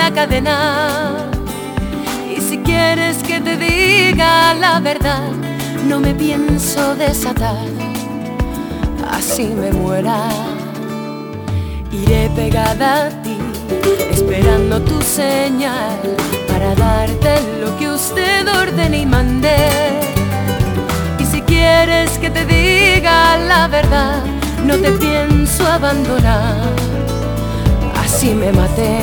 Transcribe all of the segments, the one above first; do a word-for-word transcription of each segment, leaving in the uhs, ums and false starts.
una cadena. Y si quieres que te diga la verdad, no me pienso desatar, así me muera. Iré pegada a ti, esperando tu señal, para darte lo que usted ordene y mande. Y si quieres que te diga la verdad, no te pienso abandonar, así me maté.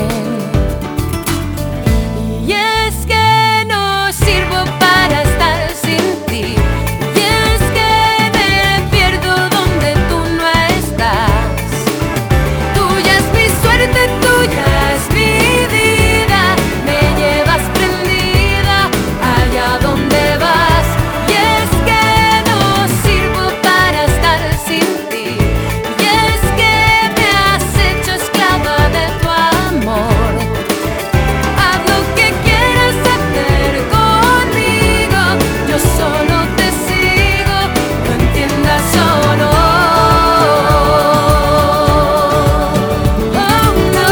Y es que no sirvo para estar sin ti, y es que me pierdo donde tú no estás. Tuya es mi suerte, tuya es mi vida, me llevas prendida allá donde vas. Y es que no sirvo para estar sin ti, y es que me has hecho esclava de tu amor. Haz lo que quieras hacer conmigo, yo solo te sigo, lo entiendas o no. Oh,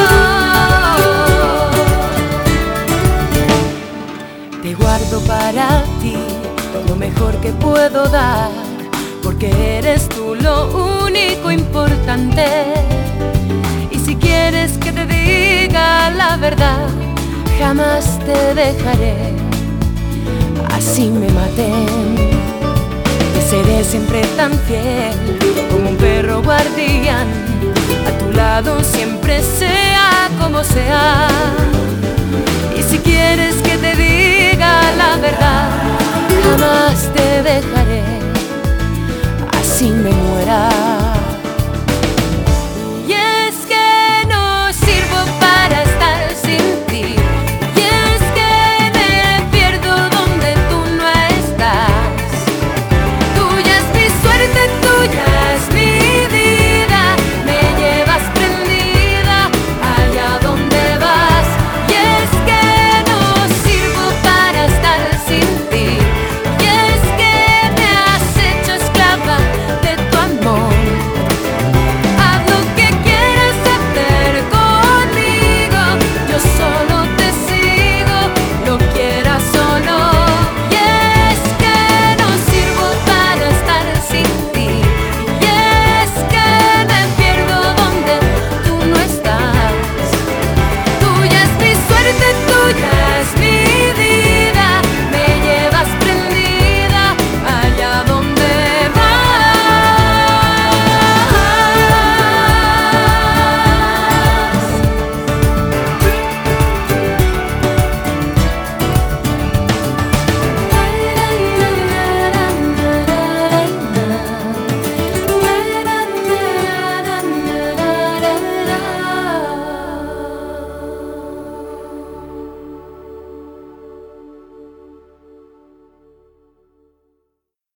no. Te guardo para ti lo mejor que puedo dar, porque eres tú lo único importante. Y si quieres que te diga la verdad, jamás te dejaré, así me maté. Te seré siempre tan fiel como un perro guardián, a tu lado siempre sea como sea. Y si quieres que te diga